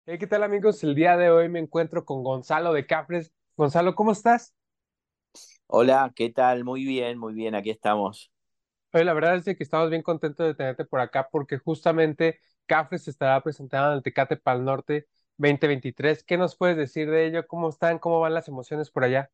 ¿Qué tal amigos? El día de hoy me encuentro con Gonzalo de Cafres. Gonzalo, ¿cómo estás? Hola, ¿qué tal? Muy bien, aquí estamos. Hoy la verdad es de que estamos bien contentos de tenerte por acá porque justamente Cafres se estará presentando en el Tecate Pal Norte 2023. ¿Qué nos puedes decir de ello? ¿Cómo están? ¿Cómo van las emociones por allá?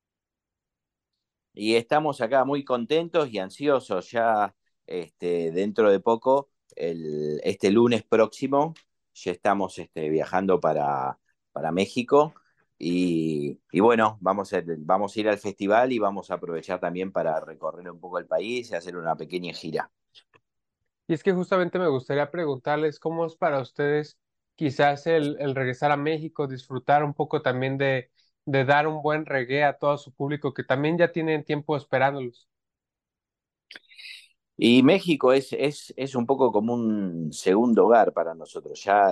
Y estamos acá muy contentos y ansiosos ya dentro de poco, este lunes próximo, ya estamos viajando para México y bueno, vamos a ir al festival y vamos a aprovechar también para recorrer un poco el país y hacer una pequeña gira. Y es que justamente me gustaría preguntarles cómo es para ustedes quizás el regresar a México, disfrutar un poco también de dar un buen reggae a todo su público que también ya tienen tiempo esperándolos. Y México es un poco como un segundo hogar para nosotros. Ya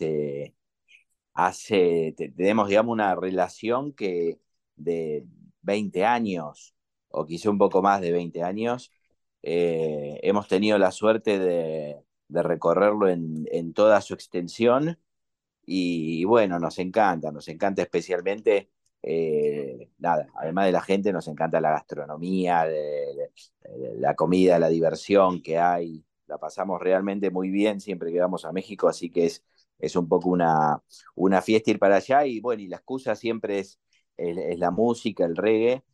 tenemos, digamos, una relación que de 20 años, o quizá un poco más de 20 años, hemos tenido la suerte de recorrerlo en toda su extensión y bueno, nos encanta especialmente, nada, además de la gente, nos encanta la gastronomía, la comida, la diversión que hay. La pasamos realmente muy bien siempre que vamos a México, así que es un poco una fiesta ir para allá y bueno, y la excusa siempre es la música, el reggae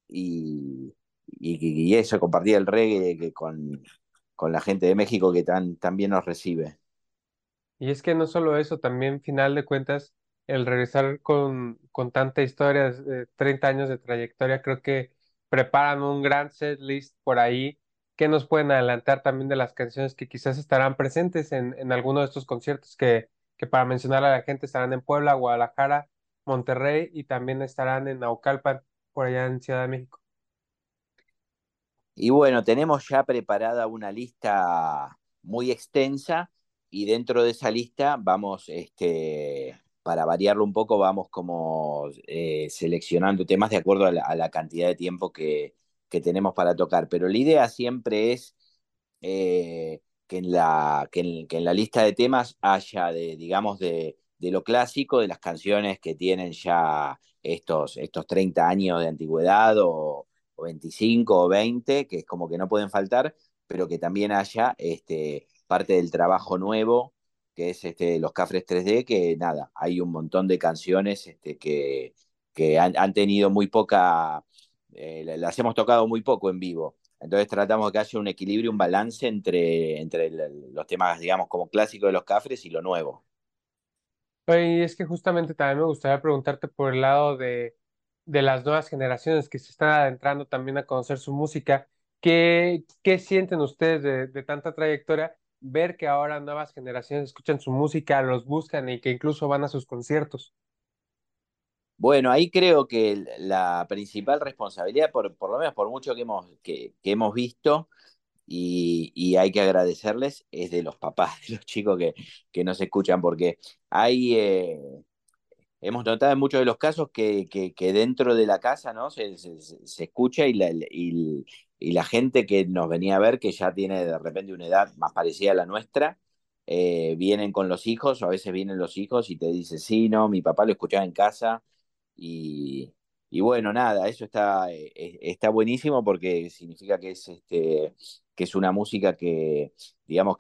y eso, compartir el reggae con la gente de México que tan bien nos recibe. Y es que no solo eso, también final de cuentas, el regresar con tanta historia, 30 años de trayectoria, creo que preparan un gran set list por ahí que nos pueden adelantar también de las canciones que quizás estarán presentes en alguno de estos conciertos que para mencionar a la gente estarán en Puebla, Guadalajara, Monterrey y también estarán en Naucalpan, por allá en Ciudad de México. Y bueno, tenemos ya preparada una lista muy extensa y dentro de esa lista vamos, para variarlo un poco, vamos como seleccionando temas de acuerdo a la cantidad de tiempo que tenemos para tocar. Pero la idea siempre es que en la lista de temas haya digamos, de lo clásico, de las canciones que tienen ya estos 30 años de antigüedad o 25 o 20 que es como que no pueden faltar, pero que también haya parte del trabajo nuevo, que es los Cafres 3D, que nada, hay un montón de canciones que han tenido muy poca, las hemos tocado muy poco en vivo. Entonces tratamos de que haya un equilibrio, un balance entre los temas, digamos, como clásicos de los Cafres y lo nuevo. Oye, y es que justamente también me gustaría preguntarte por el lado de las nuevas generaciones que se están adentrando también a conocer su música. ¿Qué sienten ustedes de tanta trayectoria? Ver que ahora nuevas generaciones escuchan su música, los buscan y que incluso van a sus conciertos. Bueno, ahí creo que la principal responsabilidad, por lo menos por mucho que hemos visto, y hay que agradecerles, es de los papás, de los chicos que nos escuchan, porque hay, hemos notado en muchos de los casos que dentro de la casa, ¿no? Se escucha y la gente que nos venía a ver, que ya tiene de repente una edad más parecida a la nuestra, vienen con los hijos, o a veces vienen los hijos y te dicen, sí, no, mi papá lo escuchaba en casa y, y bueno, nada, eso está buenísimo porque significa que es una música que, digamos,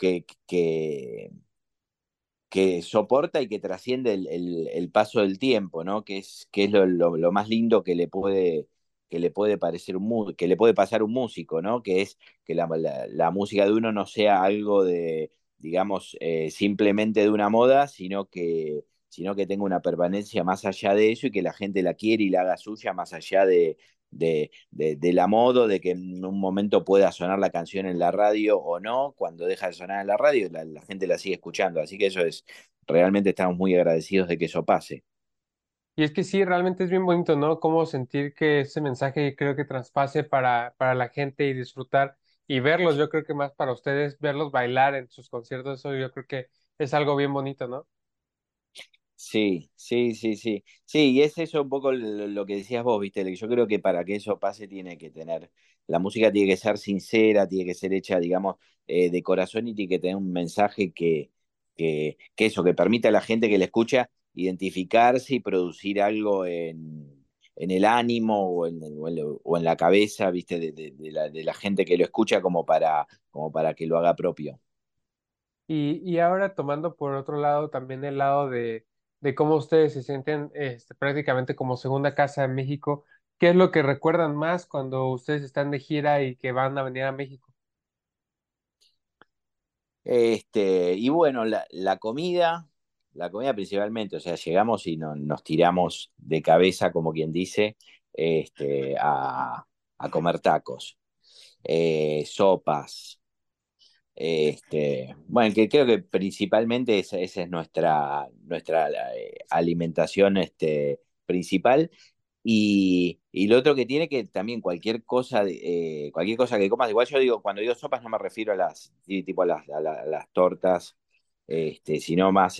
que soporta y que trasciende el paso del tiempo, ¿no? Que es lo más lindo que le puede parecer que le puede pasar a un músico, ¿no? Que es que la música de uno no sea algo digamos, simplemente de una moda, sino que tenga una permanencia más allá de eso y que la gente la quiere y la haga suya más allá de la moda, de que en un momento pueda sonar la canción en la radio o no, cuando deja de sonar en la radio, la gente la sigue escuchando. Así que realmente estamos muy agradecidos de que eso pase. Y es que sí, realmente es bien bonito, ¿no? Cómo sentir que ese mensaje creo que traspase para la gente y disfrutar y verlos. Yo creo que más para ustedes, verlos bailar en sus conciertos, eso yo creo que es algo bien bonito, ¿no? Sí, sí, sí, sí. Sí, y es eso un poco lo que decías vos, viste. Yo creo que para que eso pase tiene que tener, la música tiene que ser sincera, tiene que ser hecha, digamos, de corazón y tiene que tener un mensaje que eso, que permite a la gente que le escucha identificarse y producir algo en el ánimo o en la cabeza, ¿viste? De la gente que lo escucha como para que lo haga propio. Y ahora tomando por otro lado también el lado de cómo ustedes se sienten prácticamente como segunda casa en México, ¿qué es lo que recuerdan más cuando ustedes están de gira y que van a venir a México? Y bueno, la comida principalmente, o sea, llegamos y nos tiramos de cabeza, como quien dice, a comer tacos, sopas. Bueno, que creo que principalmente esa es nuestra alimentación principal. Y lo otro que tiene que también cualquier cosa que comas, igual yo digo, cuando digo sopas no me refiero a tipo a las tortas, sino más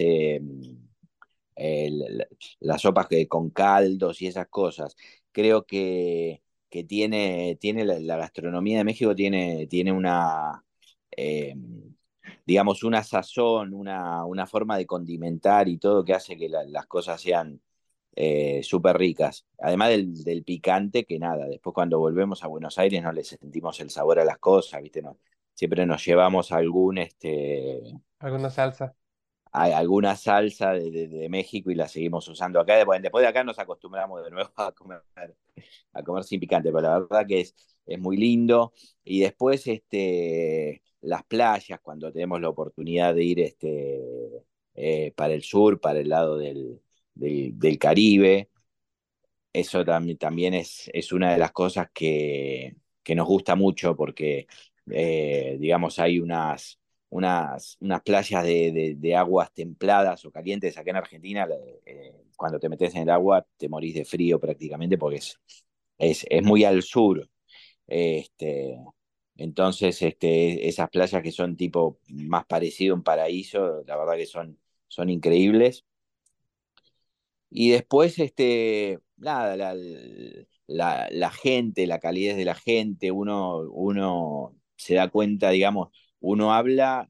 las sopas con caldos y esas cosas. Creo que tiene la gastronomía de México tiene eh, digamos, una sazón, una forma de condimentar y todo que hace que las cosas sean súper ricas. Además del picante, que nada, después cuando volvemos a Buenos Aires no le sentimos el sabor a las cosas, ¿viste? No, siempre nos llevamos ¿Alguna salsa? alguna salsa de México y la seguimos usando acá. Bueno, después de acá nos acostumbramos de nuevo a comer sin picante, pero la verdad que es muy lindo. Y después las playas, cuando tenemos la oportunidad de ir para el sur, para el lado del Caribe, eso también es una de las cosas que nos gusta mucho porque, digamos, hay unas playas de aguas templadas o calientes acá en Argentina. Cuando te metes en el agua te morís de frío prácticamente porque es muy al sur. Este, entonces, esas playas que son tipo más parecido a un paraíso, la verdad que son increíbles. Y después, nada, la gente, la calidez de la gente, uno se da cuenta, digamos, uno habla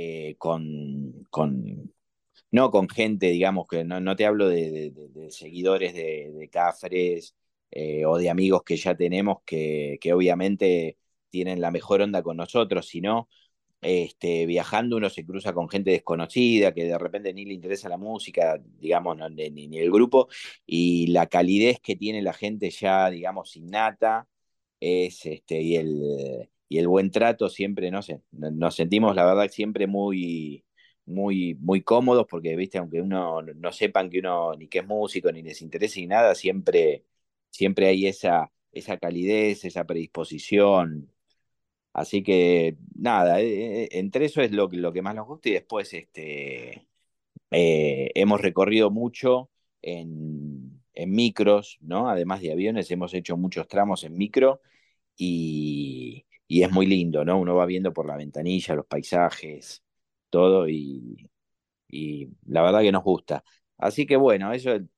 no con gente, digamos, que no te hablo de seguidores de Cafres o de amigos que ya tenemos que obviamente tienen la mejor onda con nosotros, sino viajando uno se cruza con gente desconocida que de repente ni le interesa la música, digamos, ni el grupo, y la calidez que tiene la gente ya, digamos, innata, y el buen trato siempre, no sé, nos sentimos la verdad siempre muy cómodos porque, viste, aunque uno no sepan que uno ni que es músico, ni les interese ni nada, siempre hay esa calidez, esa predisposición. Así que nada, entre eso es lo que más nos gusta y después hemos recorrido mucho en micros, ¿no? Además de aviones, hemos hecho muchos tramos en micro y es muy lindo, ¿no? Uno va viendo por la ventanilla los paisajes, todo y la verdad que nos gusta. Así que bueno, eso es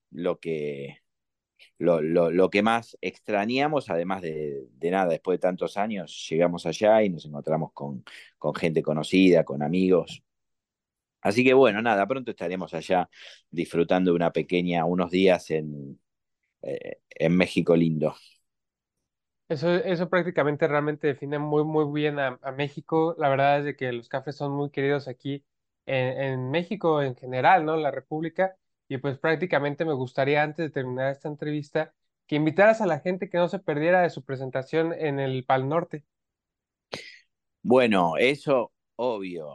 lo que más extrañamos, además de nada, después de tantos años, llegamos allá y nos encontramos con gente conocida, con amigos. Así que bueno, nada, pronto estaremos allá disfrutando de unos días en México lindo. Eso prácticamente realmente define muy, muy bien a México. La verdad es de que los cafés son muy queridos aquí en México en general, ¿no? La República. Y pues prácticamente me gustaría, antes de terminar esta entrevista, que invitaras a la gente que no se perdiera de su presentación en el Pal Norte. Bueno, eso obvio,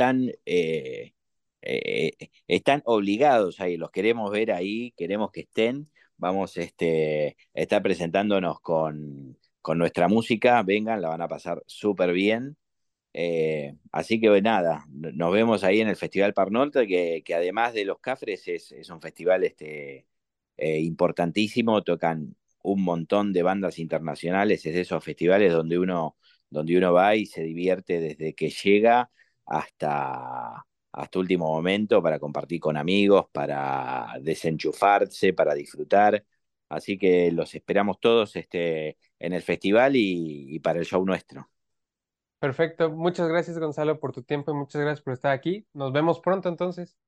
están obligados ahí, los queremos ver ahí, queremos que estén, vamos a estar presentándonos con nuestra música, vengan, la van a pasar súper bien. Así que nada, nos vemos ahí en el Festival Parnorte, que además de los Cafres es un festival importantísimo, tocan un montón de bandas internacionales, es de esos festivales donde uno va y se divierte desde que llega hasta último momento para compartir con amigos, para desenchufarse, para disfrutar. Así que los esperamos todos en el festival y para el show nuestro. Perfecto. Muchas gracias, Gonzalo, por tu tiempo y muchas gracias por estar aquí. Nos vemos pronto entonces.